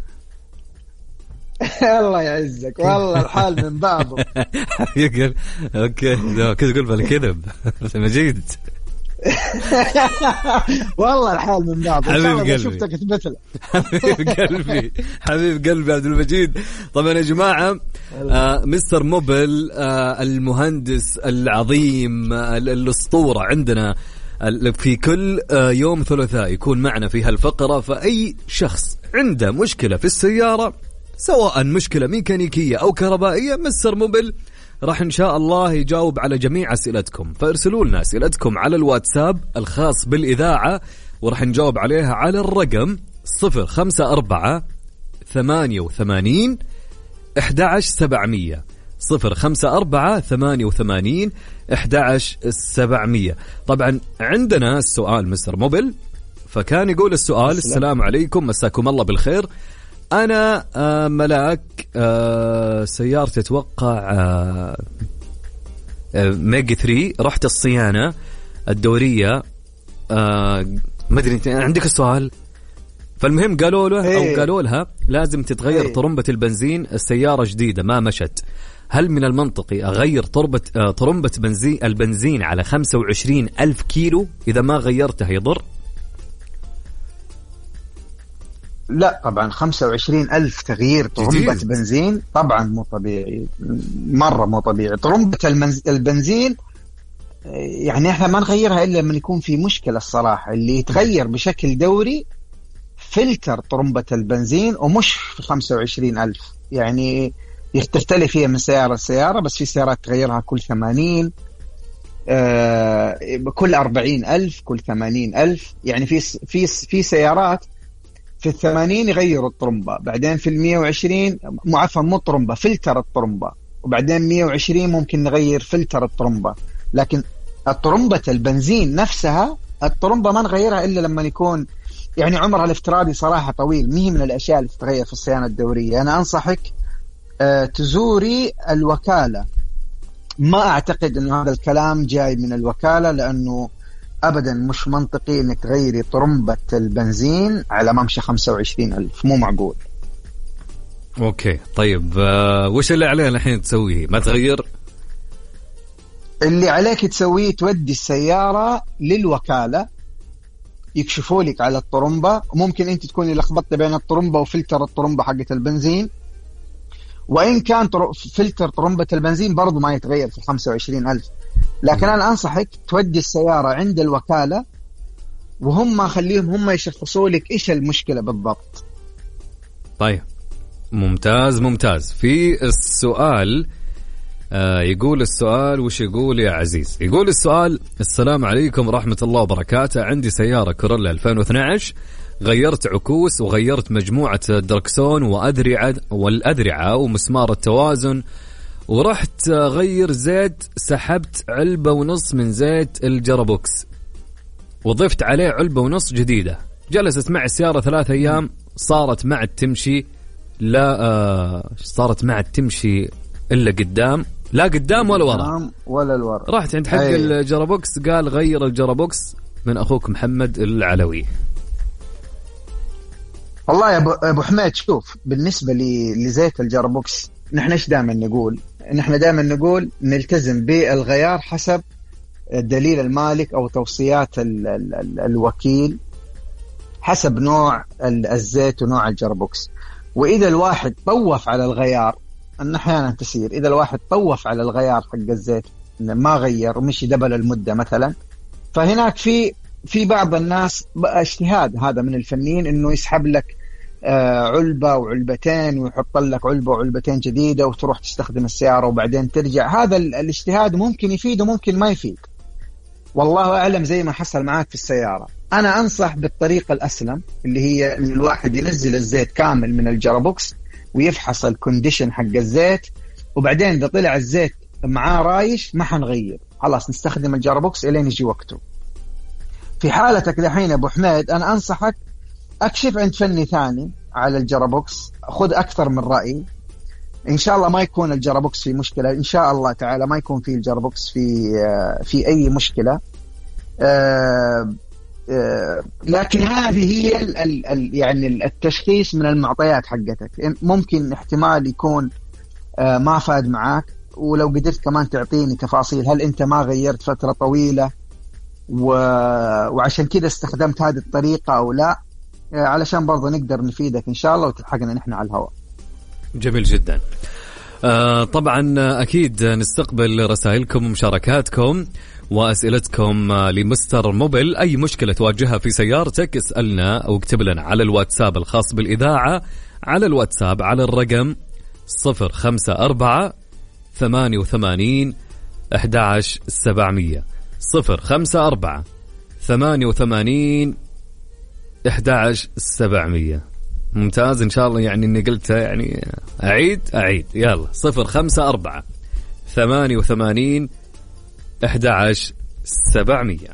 الله يعزك، والله الحال من بعضه. يقول اوكي كذا، قول بالكذب مجيد. والله الحال من بعض. حبيب قلبي شفتك تبتل. حبيب قلبي حبيب قلبي عبد المجيد. طبعا يا جماعة آه مستر موبل آه المهندس العظيم آه الأسطورة عندنا في كل آه يوم ثلاثاء يكون معنا في هالفقرة. فأي شخص عنده مشكلة في السيارة سواء مشكلة ميكانيكية أو كهربائية مستر موبل راح إن شاء الله يجاوب على جميع أسئلتكم. فارسلوا لنا أسئلتكم على الواتساب الخاص بالإذاعة وراح نجاوب عليها على الرقم صفر خمسة أربعة ثمانية وثمانين أحد عشر سبعمية صفر خمسة أربعة ثمانية وثمانين أحد عشر سبعمية. طبعا عندنا السؤال مستر موبل، فكان يقول السؤال: السلام عليكم، مساكم الله بالخير. أنا آه ملاك آه سيارتي أتوقع آه آه ميج ثري، رحت الصيانة الدورية آه ما أدري أنت عندك السؤال. فالمهم قالوا له أو قالوا لها لازم تتغير طرمبة البنزين، السيارة جديدة ما مشت. هل من المنطقي أغير طربة آه طرمبة بنزين البنزين على خمسة وعشرين ألف كيلو؟ إذا ما غيرته يضر؟ لا طبعا خمسة وعشرين ألف تغيير طرمبة بنزين طبعا مو طبيعي، مرة مو طبيعي. طرمبة البنزين يعني احنا ما نغيرها إلا لما يكون في مشكلة. الصراحة اللي يتغير بشكل دوري فلتر طرمبة البنزين، ومش في خمسة وعشرين ألف، يعني يختلف فيها من سيارة لسيارة. بس في سيارات تغيرها كل ثمانين آه كل أربعين ألف كل ثمانين ألف. يعني في في في سيارات في الثمانين يغيروا الطرمبة، بعدين في المية وعشرين معفن مو طرمبة فلتر الطرمبة، وبعدين مية وعشرين ممكن نغير فلتر الطرمبة. لكن الطرمبة البنزين نفسها الطرمبة ما نغيرها إلا لما يكون يعني عمرها الافتراضي صراحة طويل. مهي من الأشياء اللي تتغير في الصيانة الدورية. أنا أنصحك آه تزوري الوكالة. ما أعتقد أنه هذا الكلام جاي من الوكالة، لأنه أبدا مش منطقي أنك تغيري طرمبة البنزين على ممشى خمسة وعشرين ألف، مو معقول. أوكي طيب آه وش اللي علينا الحين تسويه؟ ما تغير؟ اللي عليك تسويه تودي السيارة للوكالة يكشفوا لك على الطرمبة. ممكن أنت تكوني لخبطت بين الطرمبة وفلتر الطرمبة حقة البنزين، وإن كان فلتر طرمبة البنزين برضو ما يتغير في خمسة وعشرين ألف. لكن أنا أنصحك تودي السيارة عند الوكالة وهم خليهم هم يشخصوا لك إيش المشكلة بالضبط. طيب ممتاز ممتاز. في السؤال آه يقول السؤال وش يقول يا عزيز؟ يقول السؤال: السلام عليكم ورحمة الله وبركاته، عندي سيارة كورولا ألفين واثني عشر، غيرت عكوس وغيرت مجموعة دركسون وأذرعة والأذرعة ومسمار التوازن، ورحت غير زيت، سحبت علبة ونص من زيت الجرابوكس وضفت عليه علبة ونص جديدة. جلست مع السيارة ثلاث أيام، صارت معي تمشي لا آه صارت معي تمشي إلا قدام، لا قدام ولا ورا ولا الورا. رحت عند حق الجرابوكس قال غير الجرابوكس. من أخوك محمد العلوي. والله يا أبو حميد، شوف بالنسبة لزيت الجرابوكس نحن إيش دائما نقول؟ نحن دائما نقول نلتزم بالغيار حسب دليل المالك أو توصيات ال ال ال الوكيل حسب نوع الزيت ونوع الجرابوكس. وإذا الواحد طوف على الغيار، أن أحيانا تسير إذا الواحد طوف على الغيار حق الزيت ما غير ومشي دبل المدة مثلا، فهناك في في بعض الناس اجتهاد هذا من الفنيين إنه يسحب لك علبة وعلبتين ويحط لك علبة وعلبتين جديدة وتروح تستخدم السيارة وبعدين ترجع. هذا الاجتهاد ممكن يفيد وممكن ما يفيد، والله أعلم زي ما حصل معك في السيارة. أنا أنصح بالطريقة الأسلم اللي هي إن الواحد ينزل الزيت كامل من الجرابوكس ويفحص الكونديشن حق الزيت، وبعدين إذا طلع الزيت معاه رايش ما حنغير، خلاص نستخدم الجرابوكس إلين يجي وقته. في حالتك دحين أبو حميد أنا أنصحك أكشف عند فني ثاني على الجرابوكس، خذ أكثر من رأي، إن شاء الله ما يكون الجرابوكس في مشكلة، إن شاء الله تعالى ما يكون في الجرابوكس في في أي مشكلة. لكن هذه هي ال ال يعني التشخيص من المعطيات حقتك. ممكن احتمال يكون ما فاد معاك، ولو قدرت كمان تعطيني تفاصيل هل أنت ما غيرت فترة طويلة و... وعشان كده استخدمت هذه الطريقة أو لا، علشان برضه نقدر نفيدك إن شاء الله وتلحقنا نحن على الهواء. جميل جدا. آه طبعا أكيد نستقبل رسائلكم ومشاركاتكم وأسئلتكم لمستر موبل. أي مشكلة تواجهها في سيارتك اسألنا أو اكتب لنا على الواتساب الخاص بالإذاعة، على الواتساب على الرقم صفر خمسة أربعة ثمانية وثمانين أحد عشر سبعمية صفر خمسة أربعة ثمانية وثمانين أحد عشر سبعمية. ممتاز إن شاء الله، يعني إني قلتها يعني أعيد أعيد يلا صفر خمسة أربعة ثمانية وثمانين أحد عشر سبعمية.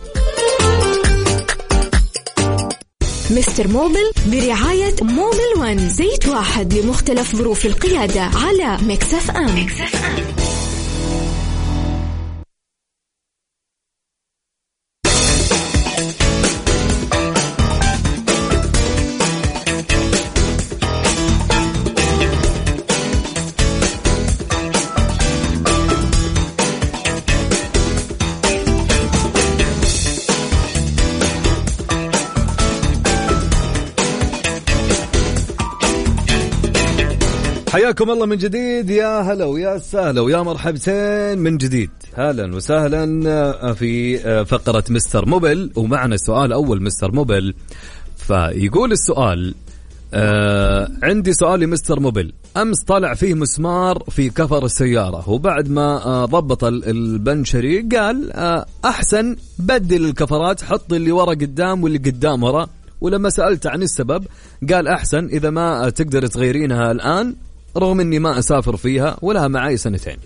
مستر موبل برعاية موبل ون، زيت واحد لمختلف ظروف القيادة على ميكس اف ام. ميكس اف ام. حياكم الله من جديد، يا هلا ويا سهلا ويا مرحبتين من جديد، هلا وسهلا في فقرة مستر موبل. ومعنا سؤال أول مستر موبل. فيقول السؤال آه عندي سؤال لمستر موبل. أمس طلع فيه مسمار في كفر السيارة، وبعد ما آه ضبط البنشري قال آه أحسن بدل الكفرات، حط اللي ورا قدام واللي قدام ورا. ولما سألت عن السبب قال أحسن إذا ما تقدر تغيرينها الآن، رغم أني ما أسافر فيها ولها معي سنتين.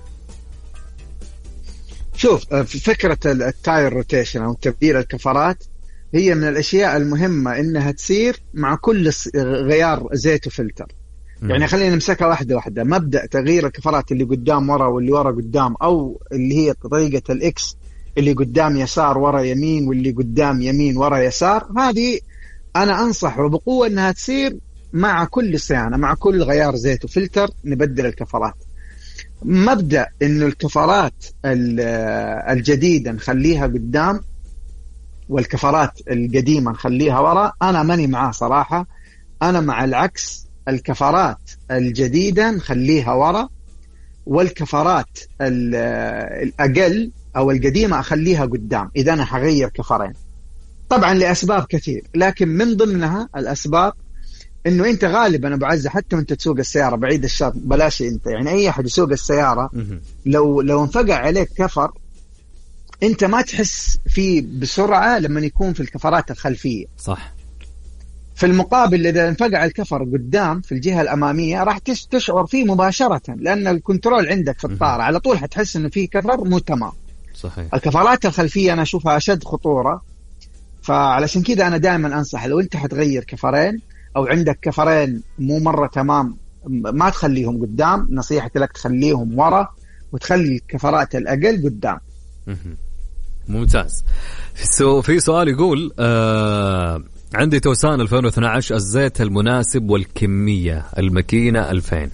شوف، فكرة التاير روتيشن أو تبديل الكفرات هي من الأشياء المهمة إنها تصير مع كل غيار زيت وفلتر. م. يعني خلينا نمسكها واحدة واحدة. مبدأ تغيير الكفرات اللي قدام ورا واللي ورا قدام، أو اللي هي طريقة الإكس اللي قدام يسار ورا يمين واللي قدام يمين ورا يسار، هذه أنا أنصح وبقوة أنها تصير مع كل صيانة، مع كل غيار زيت وفلتر نبدل الكفرات. مبدأ إنه الكفرات الجديدة نخليها قدام والكفرات القديمة نخليها ورا، أنا ماني معاه صراحة. أنا مع العكس، الكفرات الجديدة نخليها ورا والكفرات الأقل أو القديمة أخليها قدام إذا أنا حغير كفرين. طبعا لأسباب كثير، لكن من ضمنها الأسباب إنه أنت غالبا أبو عزة حتى وأنت تسوق السيارة، بعيد الشر بلاش أنت، يعني أي أحد يسوق السيارة لو لو انفقع عليك كفر أنت ما تحس فيه بسرعة لما يكون في الكفرات الخلفية. صح. في المقابل إذا انفقع الكفر قدام في الجهة الأمامية راح تشعر فيه مباشرة، لأن الكنترول عندك في الطارة على طول حتحس إنه فيه كفر مو تمام. صحيح. الكفرات الخلفية أنا أشوفها أشد خطورة، فعلشان كده أنا دائما أنصح لو أنت حتغير كفرين أو عندك كفرين مو مرة تمام ما تخليهم قدام، نصيحتي لك تخليهم ورا وتخلي الكفرات الأقل قدام. ممتاز. في سؤال يقول آه عندي توسان ألفين واثني عشر، الزيت المناسب والكمية الماكينة ألفين،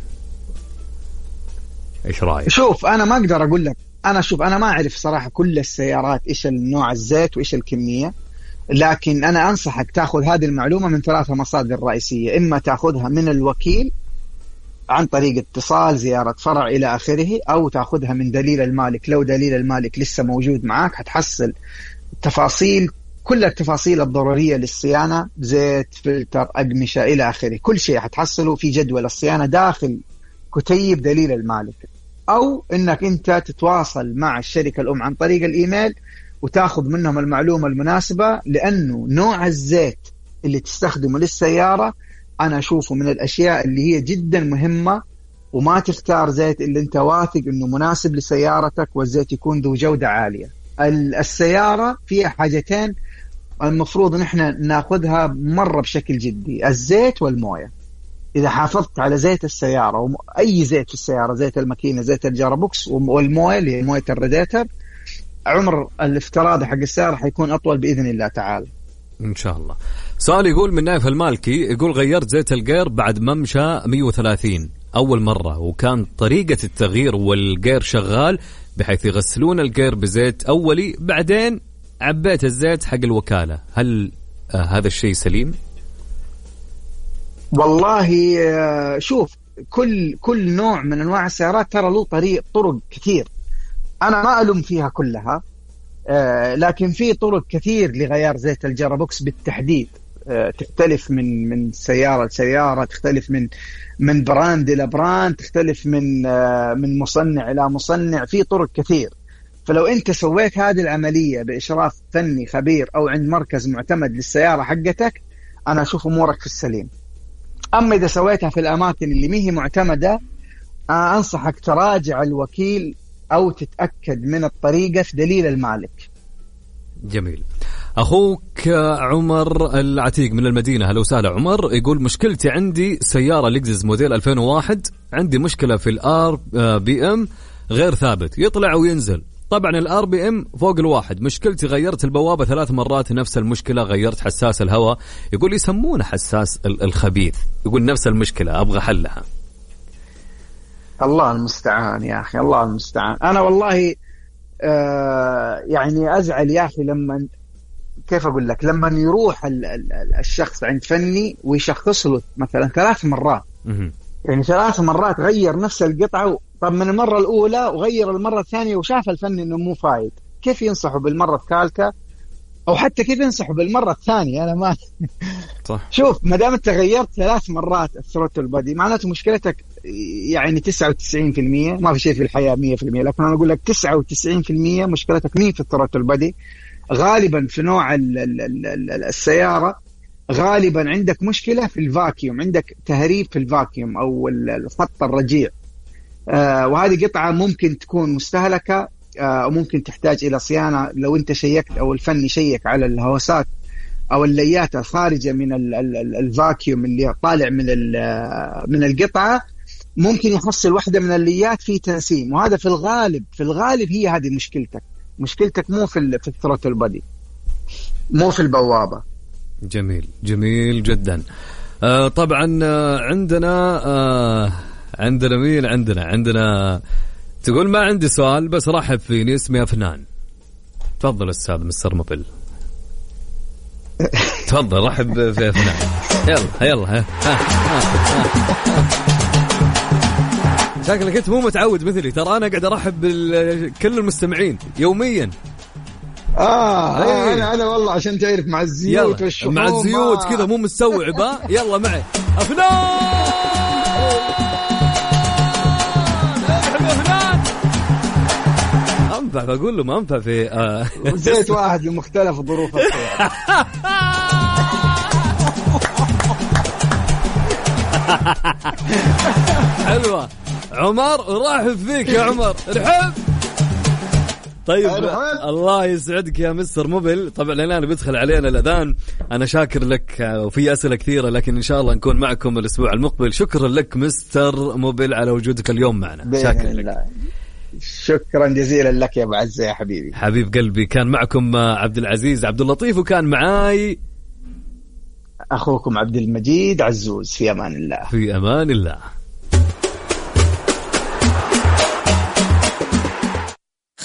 إيش رأيك؟ شوف أنا ما أقدر أقول لك، أنا شوف أنا ما أعرف صراحة كل السيارات إيش النوع الزيت وإيش الكمية، لكن أنا أنصحك تأخذ هذه المعلومة من ثلاثة مصادر رئيسية. إما تأخذها من الوكيل عن طريق اتصال، زيارة فرع إلى آخره، أو تأخذها من دليل المالك. لو دليل المالك لسه موجود معاك هتحصل تفاصيل، كل التفاصيل الضرورية للصيانة، زيت، فلتر، أقمشة إلى آخره، كل شيء هتحصله في جدول الصيانة داخل كتيب دليل المالك. أو إنك أنت تتواصل مع الشركة الأم عن طريق الإيميل وتاخذ منهم المعلومة المناسبة، لأنه نوع الزيت اللي تستخدمه للسيارة أنا أشوفه من الأشياء اللي هي جدا مهمة، وما تختار زيت اللي أنت واثق إنه مناسب لسيارتك والزيت يكون ذو جودة عالية. السيارة فيها حاجتين المفروض نحن ناخذها مرة بشكل جدي، الزيت والموية. إذا حافظت على زيت السيارة وأي زيت في السيارة، زيت الماكينة، زيت الجاربوكس، والموية اللي هي موية الراديتر، عمر الافتراضي حق السيارة حيكون أطول بإذن الله تعالى إن شاء الله. سؤال يقول من نايف المالكي، يقول غيرت زيت الجير بعد ممشى مية وثلاثين أول مرة، وكان طريقة التغيير والجير شغال بحيث يغسلون الجير بزيت أولي، بعدين عبيت الزيت حق الوكالة، هل آه هذا الشيء سليم؟ والله آه شوف، كل كل نوع من أنواع السيارات ترى له طريق طرق كثير، أنا ما ألوم فيها كلها، آه لكن في طرق كثير لغيار زيت الجرابوكس بالتحديد. آه تختلف من من سيارة لسيارة، تختلف من من براند إلى براند، تختلف من آه من مصنع إلى مصنع، في طرق كثير. فلو أنت سويت هذه العملية بإشراف فني خبير أو عند مركز معتمد للسيارة حقتك، أنا أشوف أمورك في السليم. أما إذا سويتها في الأماكن اللي مهي معتمدة، آه أنصحك تراجع الوكيل أو تتأكد من الطريقة في دليل المالك. جميل. أخوك عمر العتيق من المدينة، هلا وسهلا عمر، يقول مشكلتي عندي سيارة لكزس موديل ألفين وواحد، عندي مشكلة في الآر بي إم غير ثابت، يطلع وينزل. طبعا الآر بي إم فوق الواحد. مشكلتي غيرت البوابة ثلاث مرات نفس المشكلة، غيرت حساس الهواء، يقول يسمونه حساس الخبيث، يقول نفس المشكلة أبغى حلها. الله المستعان يا أخي، الله المستعان. أنا والله آه يعني أزعل يا أخي لما، كيف أقول لك، لما يروح ال ال الشخص عند فني ويشخص له مثلا ثلاث مرات، يعني ثلاث مرات غير نفس القطعة. طب من المرة الأولى وغير المرة الثانية وشاف الفني إنه مو فايد، كيف ينصحه بالمرة الثالثة؟ أو حتى كيف ينصحه بالمرة الثانية؟ أنا ما صح. شوف، ما دام أنت غيرت ثلاث مرات الثروتل بادي، معناته مشكلتك يعني تسعة وتسعين بالمية. ما في شيء في الحياة مية بالمية، لكن أنا أقول لك تسعة وتسعين بالمية مشكلتك مين في الثروتل بادي. غالبا في نوع ال ال ال السيارة، غالبا عندك مشكلة في الفاكيوم، عندك تهريب في الفاكيوم أو الخط الرجيع. آه وهذه قطعة ممكن تكون مستهلكة، آه وممكن تحتاج إلى صيانة. لو أنت شيكت أو الفني شيك على الهوسات أو الليات الخارجة من ال ال ال الفاكيوم اللي طالع من من القطعة، ممكن يحصل واحدة من الليات في تنسيم، وهذا في الغالب في الغالب هي هذه مشكلتك. مشكلتك مو في في الثروتل بادي، مو في البوابة. جميل جميل جدا. آه طبعا آه عندنا آه عندنا مين عندنا عندنا تقول ما عندي سؤال بس رحب فيني، اسمي أفنان. تفضل أستاذ مستر موبيل، تفضل رحب في أفنان. يلا يلا ها ها ها. شكلك أنت مو متعود مثلي، ترى أنا قاعد أرحب بكل المستمعين يوميا. آه, آه أنا أنا والله عشان تعرف مع الزيوت والشحوم، مع الزيوت آه. كذا مو مستوعب. ها يلا معي أفنان. أنفع بقول له ما أنفع في آه. زيت واحد لمختلف ظروف الحياة. حلوة عمر، رحب فيك يا عمر، رحب. طيب الله يسعدك يا مستر موبيل. طبعا الآن بيدخل علينا الأذان، أنا شاكر لك وفي أسئلة كثيرة، لكن إن شاء الله نكون معكم الأسبوع المقبل. شكرا لك مستر موبيل على وجودك اليوم معنا، شاكر لك. شكرا جزيلا لك يا أبو عزة يا حبيبي، حبيب قلبي. كان معكم عبد العزيز عبد اللطيف، وكان معاي أخوكم عبد المجيد عزوز. في أمان الله. في أمان الله.